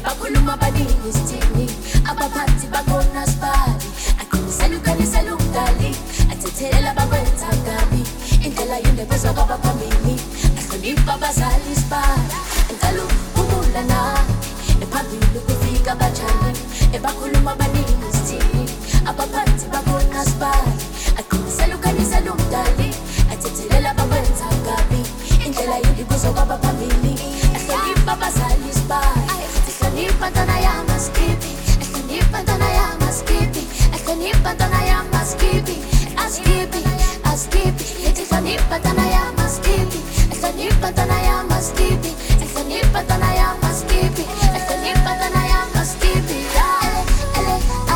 bakhuluma baningi sithini abaphansi bakhona sibali aqinisela ukhanisela umdali athethelela bakwenza kabi indlela yinde bezwa kwabaphambili ahlonipha abazali sibali enkalo umula na ephambili kufika bajani ebakhuluma baningi sithini abaphansi bakhona sibali aqinisela ukhanisela umdali athethelela bakwenza kabi indlela yinde bezwa kwabaphambili ahlonipha abazali sibali ahlonipha ntwana yamaskipi ahlonipha ntwana yamaskipi ahlonipha ntwana yamaskipi askipi askipi ithi hlonipha ntwana yamaskipi ahlonipha ntwana yamaskipi ahlonipha ntwana yamaskipi ahlonipha ntwana yamaskipi ele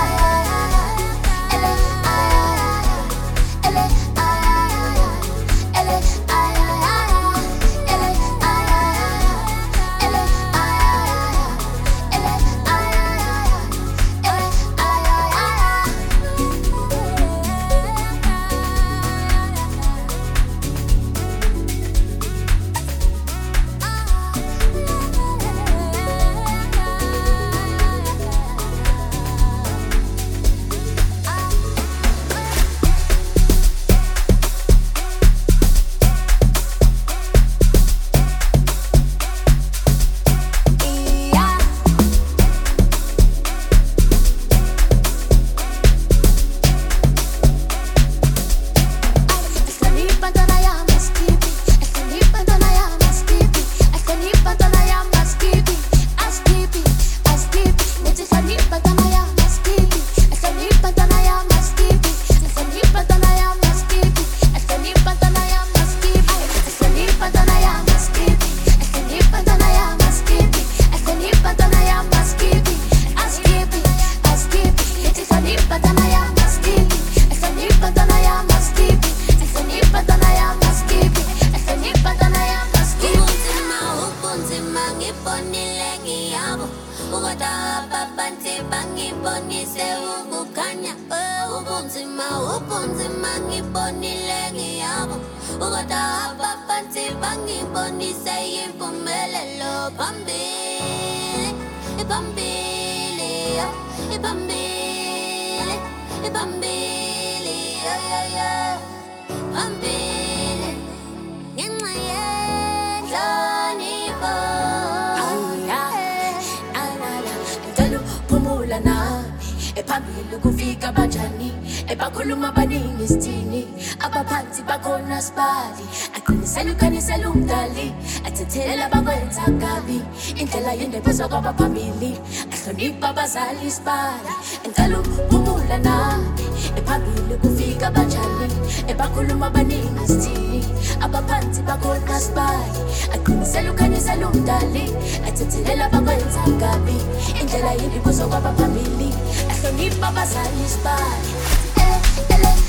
ele ele ele ephambili kufika bajani ebakhuluma baningi sithini abaphansi bakhona sibali aqinisela ukhanisela umdali athethelela bakwenza kabi indlela yinde bezwa kwabaphambili ahlonipha abazali sibali enkalo umula na ephambili kufika bajani ebakhuluma baningi sithini abaphansi bakhona sibali aqinisela ukhanisela umdali athethelela bakwenza kabi indlela yinde bezwa kwabaphambili ahlonipha abazali sibali ele